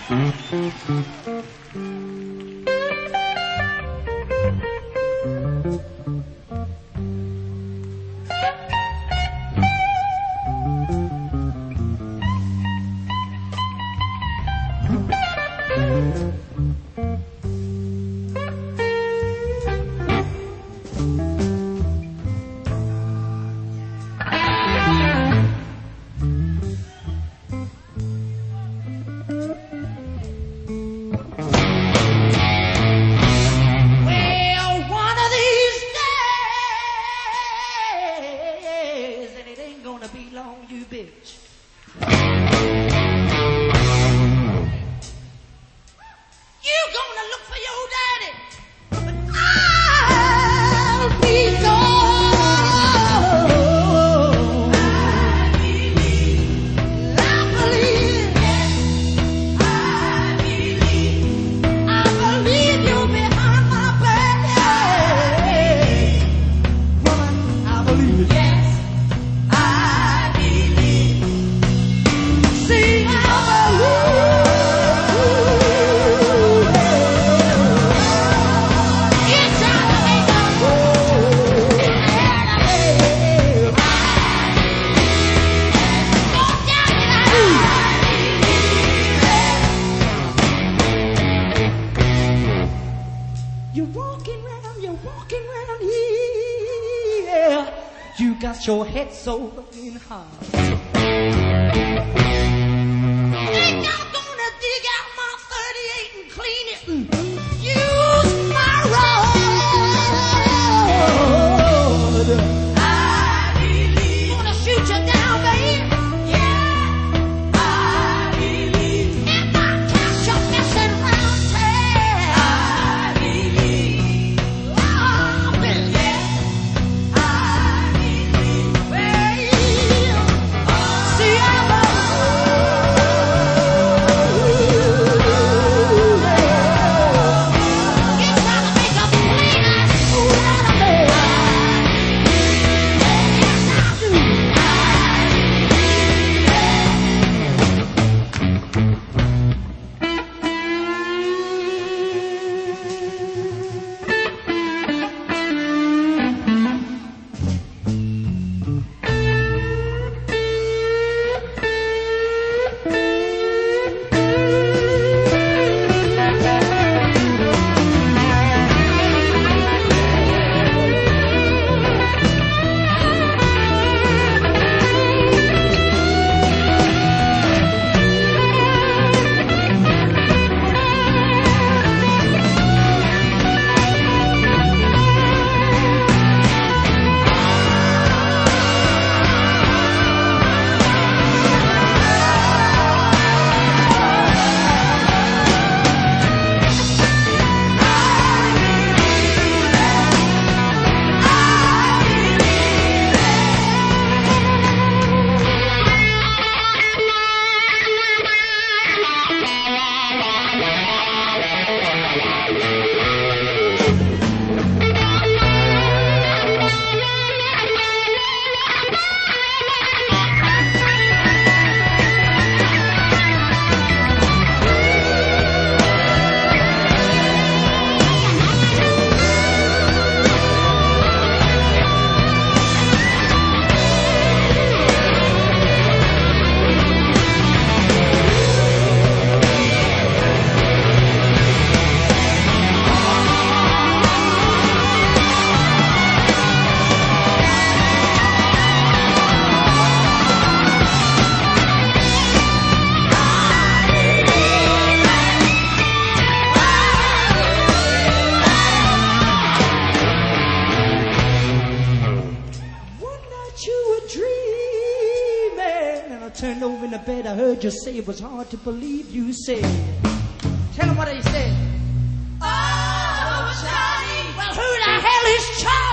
Your head so fucking hard. Ain't y'all gonna dig out my 38 and clean it and use my rod? I believe. Gonna shoot you down, babe? Yeah, I believe. If I catch you messing around town, I believe. Oh, believe. Turned over in the bed, I heard you say it was hard to believe. You said, tell him what he said. Oh, Charlie. Well, who the hell is Charlie?